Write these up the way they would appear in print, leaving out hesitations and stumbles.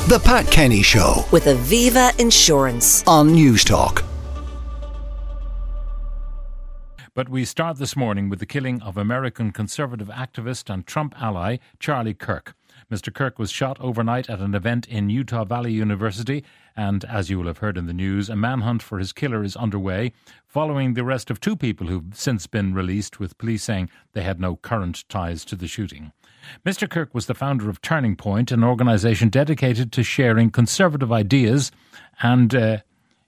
The Pat Kenny Show with Aviva Insurance on Newstalk. But we start this morning with the killing of American conservative activist and Trump ally Charlie Kirk. Mr. Kirk was shot overnight at an event in Utah Valley University, and as you will have heard in the news, a manhunt for his killer is underway following the arrest of two people who've since been released, with police saying they had no current ties to the shooting. Mr. Kirk was the founder of Turning Point, an organisation dedicated to sharing conservative ideas and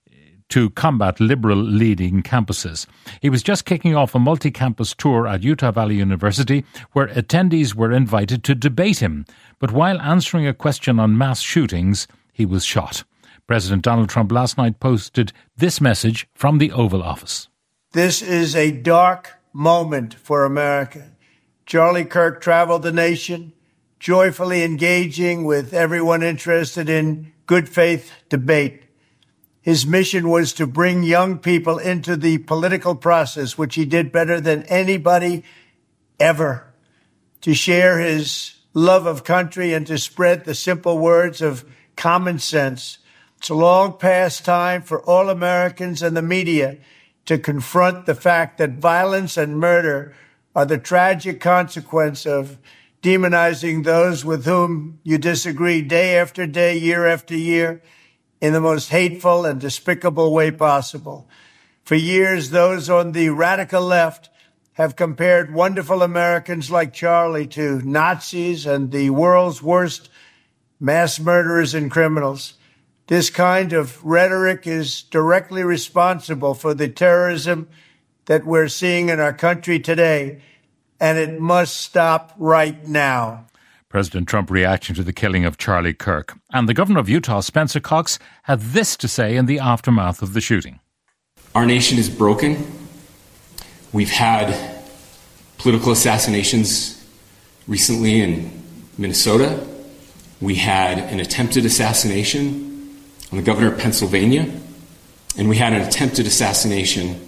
to combat liberal leading campuses. He was just kicking off a multi-campus tour at Utah Valley University where attendees were invited to debate him. But while answering a question on mass shootings, he was shot. President Donald Trump last night posted this message from the Oval Office. This is a dark moment for America. Charlie Kirk traveled the nation, joyfully engaging with everyone interested in good faith debate. His mission was to bring young people into the political process, which he did better than anybody ever, to share his love of country and to spread the simple words of common sense. It's a long past time for all Americans and the media to confront the fact that violence and murder are the tragic consequence of demonizing those with whom you disagree day after day, year after year, in the most hateful and despicable way possible. For years, those on the radical left have compared wonderful Americans like Charlie to Nazis and the world's worst mass murderers and criminals. This kind of rhetoric is directly responsible for the terrorism that we're seeing in our country today, and it must stop right now. President Trump reacting to the killing of Charlie Kirk. And the governor of Utah, Spencer Cox, had this to say in the aftermath of the shooting. Our nation is broken. We've had political assassinations recently in Minnesota. We had an attempted assassination on the governor of Pennsylvania. And we had an attempted assassination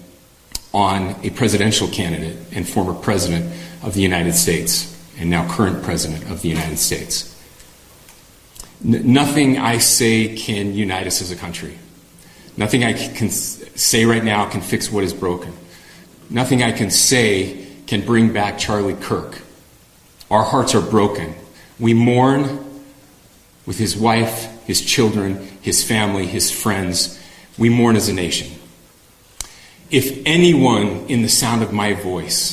on a presidential candidate and former president of the United States, and now current president of the United States. Nothing I say can unite us as a country. Nothing I can say right now can fix what is broken. Nothing I can say can bring back Charlie Kirk. Our hearts are broken. We mourn with his wife, his children, his family, his friends. We mourn as a nation. If anyone in the sound of my voice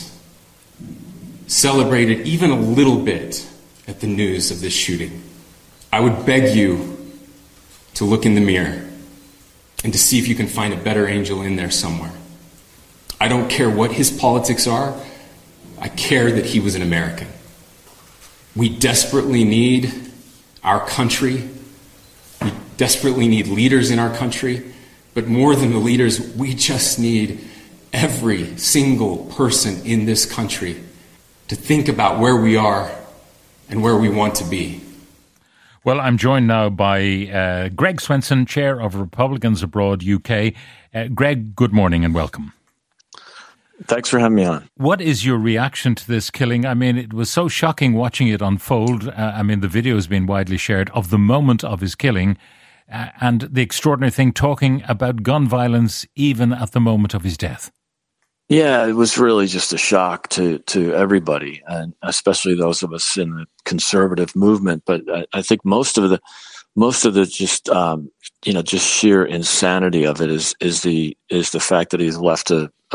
celebrated even a little bit at the news of this shooting, I would beg you to look in the mirror and to see if you can find a better angel in there somewhere. I don't care what his politics are. I care that he was an American. We desperately need our country. We desperately need leaders in our country. But more than the leaders, we just need every single person in this country to think about where we are and where we want to be. Well, I'm joined now by Greg Swenson, Chair of Republicans Abroad UK. Greg, good morning and welcome. Thanks for having me on. What is your reaction to this killing? I mean, it was so shocking watching it unfold. The video has been widely shared of the moment of his killing. And the extraordinary thing, talking about gun violence even at the moment of his death. Yeah, it was really just a shock to everybody, and especially those of us in the conservative movement. But I think most of the just sheer insanity of it is the fact that he's left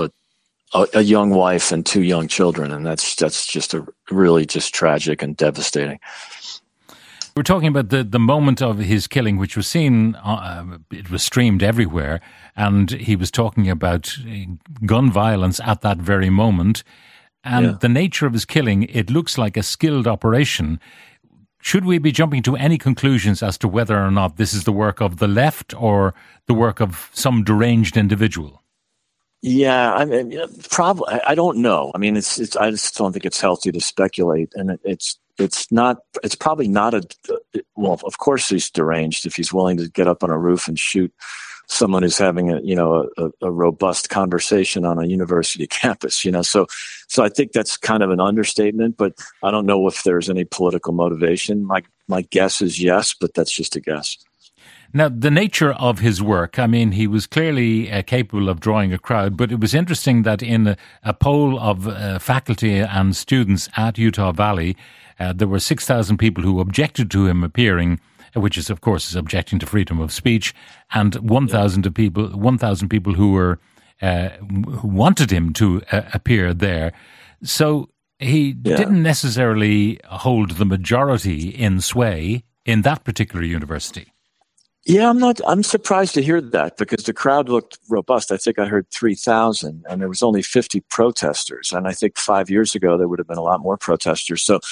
a young wife and two young children, and that's just a really just tragic and devastating. We're talking about the moment of his killing, which was seen, it was streamed everywhere, and he was talking about gun violence at that very moment. And the nature of his killing, it looks like a skilled operation. Should we be jumping to any conclusions as to whether or not this is the work of the left or the work of some deranged individual? Yeah, I mean, probably. I don't know. I mean, I just don't think it's healthy to speculate, and it's probably not well, of course he's deranged if he's willing to get up on a roof and shoot someone who's having a robust conversation on a university campus, So I think that's kind of an understatement, but I don't know if there's any political motivation. My my guess is yes, but that's just a guess. Now, the nature of his work, I mean, he was clearly capable of drawing a crowd, but it was interesting that in a poll of faculty and students at Utah Valley, there were 6,000 people who objected to him appearing, which is, of course, is objecting to freedom of speech, and 1,000 people who were who wanted him to appear there. So he didn't necessarily hold the majority in sway in that particular university. Yeah, I'm surprised to hear that because the crowd looked robust. I think I heard 3,000 and there was only 50 protesters. And I think 5 years ago, there would have been a lot more protesters. So,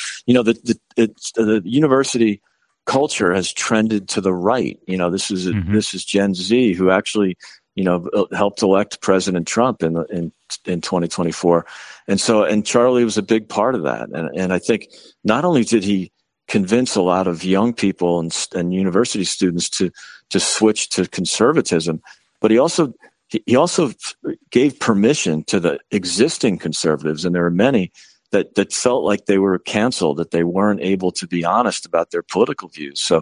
the university culture has trended to the right. This is Gen Z who actually, helped elect President Trump in 2024. And Charlie was a big part of that. And I think not only did he convince a lot of young people and university students to switch to conservatism, but he also gave permission to the existing conservatives, and there are many that felt like they were canceled, that they weren't able to be honest about their political views. So,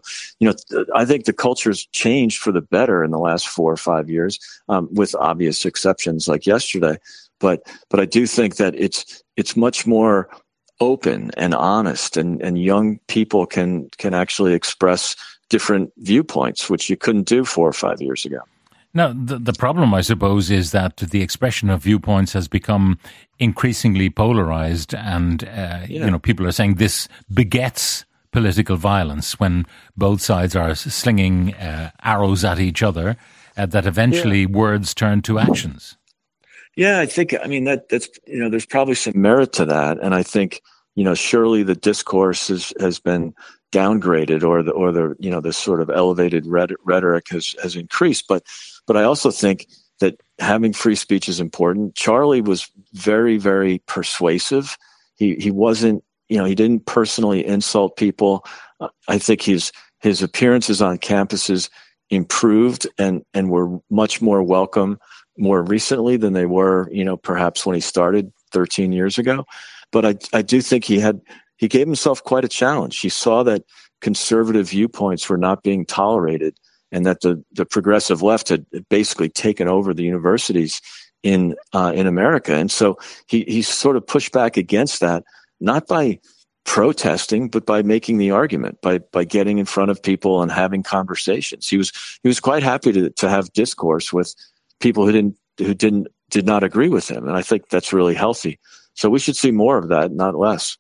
I think the culture's changed for the better in the last 4 or 5 years, with obvious exceptions like yesterday. But I do think that it's much more open and honest, and young people can actually express different viewpoints, which you couldn't do 4 or 5 years ago. Now, the problem, I suppose, is that the expression of viewpoints has become increasingly polarized, and people are saying this begets political violence when both sides are slinging arrows at each other, that eventually words turn to actions. Yeah, that's there's probably some merit to that, and I think surely the discourse has been downgraded, or the sort of elevated rhetoric has increased. But I also think that having free speech is important. Charlie was very, very persuasive. He wasn't, he didn't personally insult people. I think his appearances on campuses improved and were much more welcome more recently than they were, perhaps when he started 13 years ago. But I do think he gave himself quite a challenge. He saw that conservative viewpoints were not being tolerated, and that the progressive left had basically taken over the universities in America. And so he sort of pushed back against that, not by protesting, but by making the argument, by getting in front of people and having conversations. He was quite happy to have discourse with people who did not agree with him. And I think that's really healthy. So we should see more of that, not less.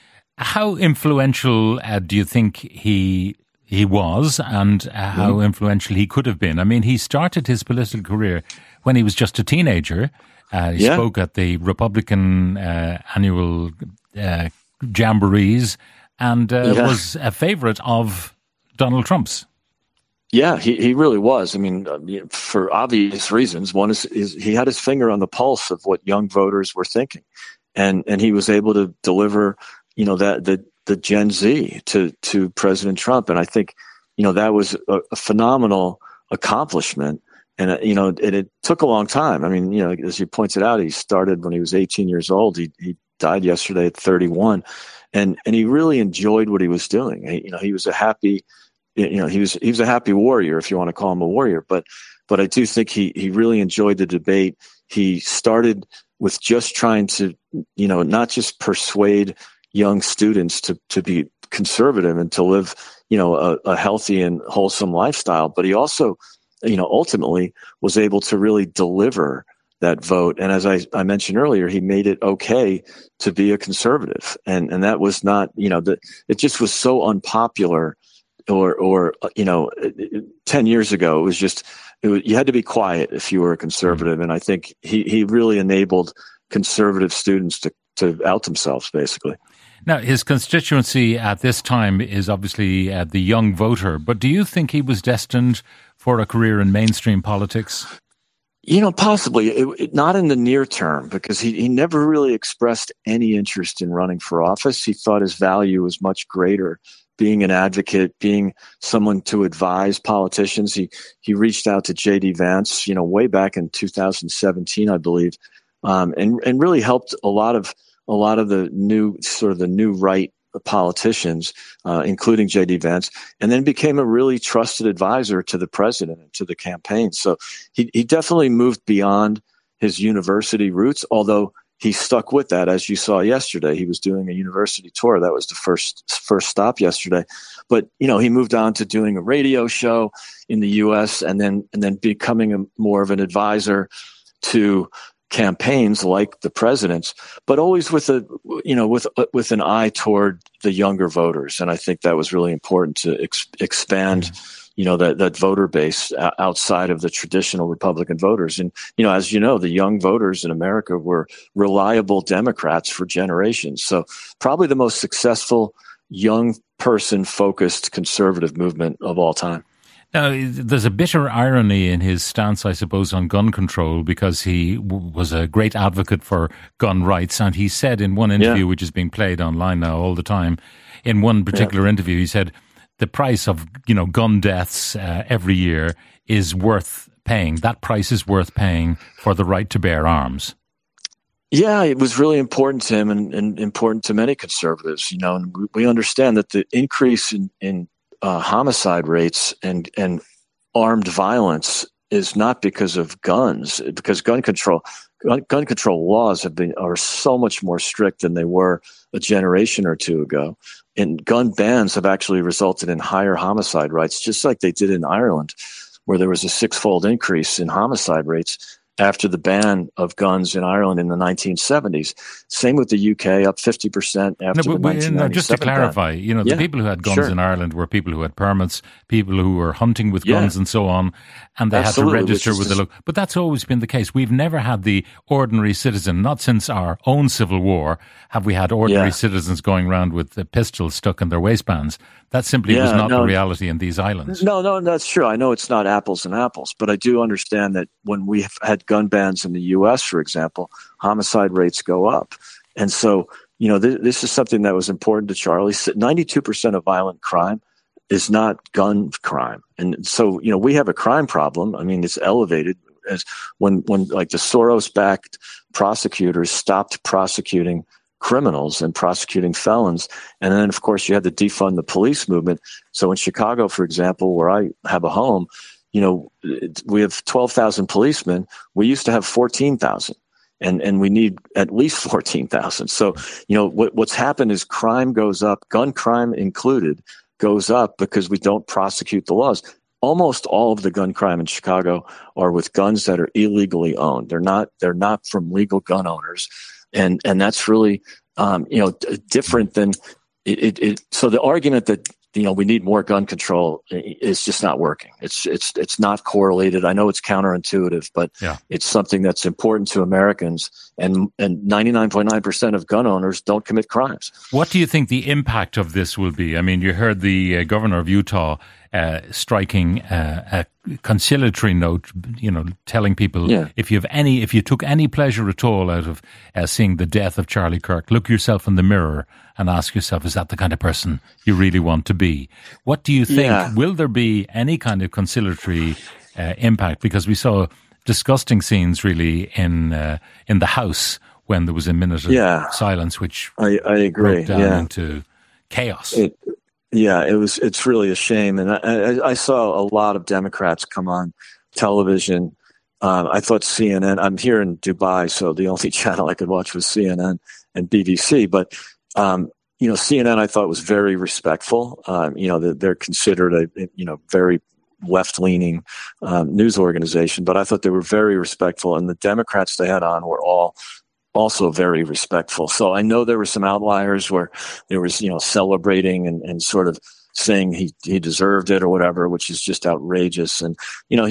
How influential do you think he was, and how influential he could have been? I mean, he started his political career when he was just a teenager. He spoke at the Republican annual jamborees and was a favorite of Donald Trump's. Yeah, he really was. I mean, for obvious reasons. One is he had his finger on the pulse of what young voters were thinking, and he was able to deliver, the Gen Z to President Trump, and I think, that was a phenomenal accomplishment. And it took a long time. I mean, as you pointed out, he started when he was 18 years old. He died yesterday at 31, and he really enjoyed what he was doing. He was a happy. He was a happy warrior, if you want to call him a warrior. But I do think he really enjoyed the debate. He started with just trying to, not just persuade young students to be conservative and to live, a healthy and wholesome lifestyle. But he also, ultimately was able to really deliver that vote. And as I mentioned earlier, he made it okay to be a conservative. And that was not, it just was so unpopular. Or 10 years ago, you had to be quiet if you were a conservative. And I think he really enabled conservative students to out themselves, basically. Now, his constituency at this time is obviously the young voter, but do you think he was destined for a career in mainstream politics? Possibly. Not in the near term, because he never really expressed any interest in running for office. He thought his value was much greater being an advocate, being someone to advise politicians. He reached out to J.D. Vance, way back in 2017, I believe, and really helped a lot of the new right politicians, including J.D. Vance, and then became a really trusted advisor to the president and to the campaign. So he definitely moved beyond his university roots, although he stuck with that. As you saw yesterday, he was doing a university tour. That was the first stop yesterday. But, he moved on to doing a radio show in the U.S. and then becoming more of an advisor to campaigns like the president's, but always with an eye toward the younger voters. And I think that was really important to expand that voter base outside of the traditional Republican voters. And, as you know, the young voters in America were reliable Democrats for generations. So probably the most successful young person-focused conservative movement of all time. Now, there's a bitter irony in his stance, I suppose, on gun control, because he was a great advocate for gun rights. And he said in one interview, which is being played online now all the time, in one particular interview, he said, the price of, gun deaths every year is worth paying. That price is worth paying for the right to bear arms. Yeah, it was really important to him and important to many conservatives. And we understand that the increase in homicide rates and armed violence is not because of guns, because gun control laws are so much more strict than they were a generation or two ago. And gun bans have actually resulted in higher homicide rates, just like they did in Ireland, where there was a 6-fold increase in homicide rates after the ban of guns in Ireland in the 1970s. Same with the UK, up 50% after the 1997 just to clarify, the people who had guns in Ireland were people who had permits, people who were hunting with guns and so on, and they had to register with the local. But that's always been the case. We've never had the ordinary citizen, not since our own Civil War, have we had ordinary citizens going around with the pistols stuck in their waistbands. That simply was not the reality in these islands. No, that's true. I know it's not apples and apples, but I do understand that when we have had gun bans in the U.S., for example, homicide rates go up. And so, this is something that was important to Charlie. 92% of violent crime is not gun crime. And so, we have a crime problem. I mean, it's elevated as when like the Soros-backed prosecutors stopped prosecuting criminals and prosecuting felons. And then, of course, you had to defund the police movement. So in Chicago, for example, where I have a home, we have 12,000 policemen. We used to have 14,000. And we need at least 14,000. So, what's happened is crime goes up, gun crime included, goes up because we don't prosecute the laws. Almost all of the gun crime in Chicago are with guns that are illegally owned. They're not from legal gun owners. And that's really, different than it. So the argument that, we need more gun control is just not working. It's not correlated. I know it's counterintuitive, but it's something that's important to Americans, and 99.9% of gun owners don't commit crimes. What do you think the impact of this will be? I mean, you heard the governor of Utah striking a conciliatory note, telling people if you took any pleasure at all out of seeing the death of Charlie Kirk, look yourself in the mirror and ask yourself, is that the kind of person you really want to be? What do you think? Will there be any kind of conciliatory impact? Because we saw disgusting scenes really in the House when there was a minute of silence, which I agree. Broke down into chaos. It's really a shame. And I saw a lot of Democrats come on television. I thought CNN, I'm here in Dubai, so the only channel I could watch was CNN and BBC. But, CNN I thought was very respectful. They're considered a very left-leaning news organization, but I thought they were very respectful. And the Democrats they had on were all also very respectful. So I know there were some outliers where there was, celebrating and sort of saying he deserved it or whatever, which is just outrageous. And,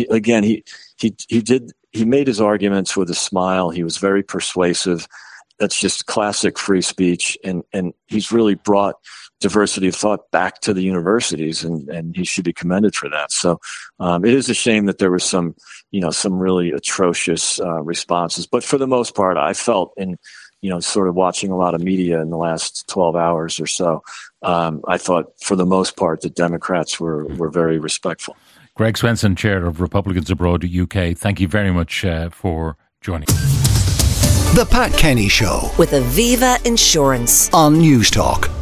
he made his arguments with a smile. He was very persuasive. That's just classic free speech. And he's really brought diversity of thought back to the universities, and he should be commended for that. So it is a shame that there was some really atrocious responses. But for the most part, I felt sort of watching a lot of media in the last 12 hours or so, I thought for the most part the Democrats were very respectful. Greg Swenson, Chair of Republicans Abroad UK, thank you very much for joining. The Pat Kenny Show with Aviva Insurance on News Talk.